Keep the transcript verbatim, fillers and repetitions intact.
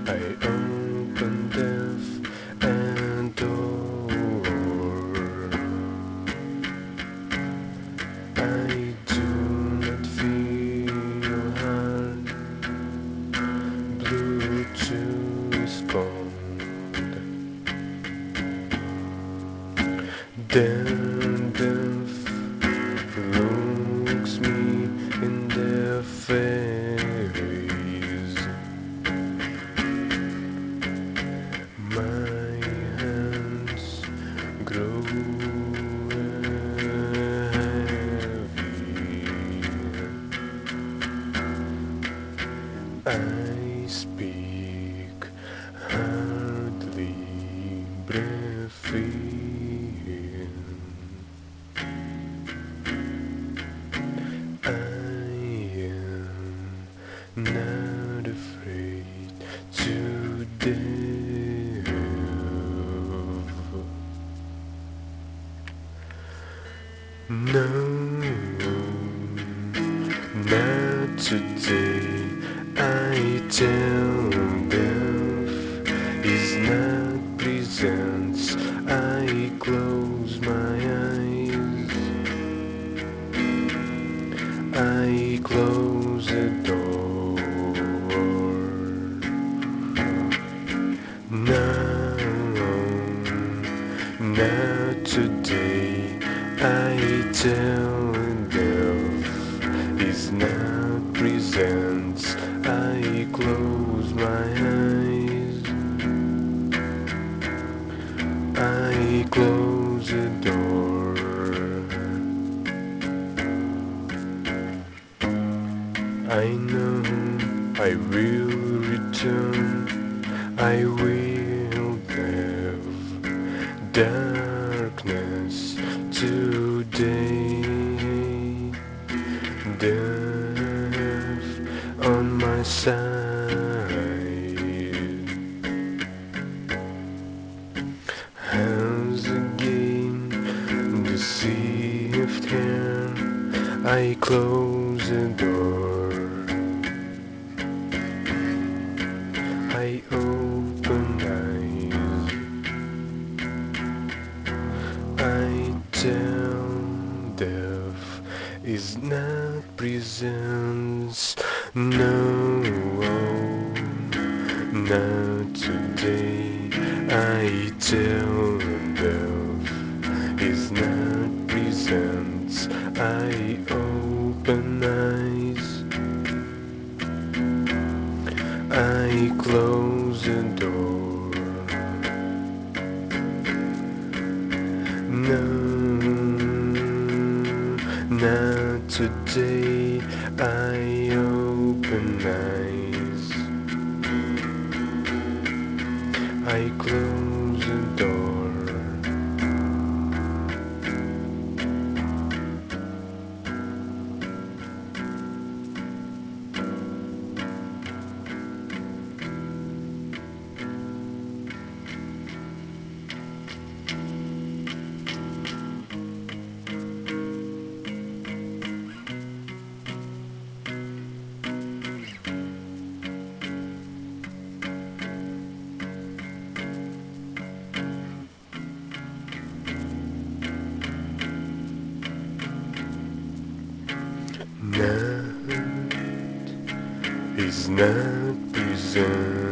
I open death and door. I do not feel hard. Blue to respond. Then death looks me in the face. My hands grow heavy. I speak hardly breathing. I am not afraid to death. No, not today. I tell death is not presence. I close my eyes. I close the door. No, not today. I tell death is not presence. I close my eyes. I close the door. I know I will return. I will have darkness today. Death on my side. Hands again, deceived hand. I close the door. I open eyes. I tell death is not presence. No, not today. I tell death is not presence. I open eyes. I close the door. No, not today. I open eyes. I close the door. Night is not present.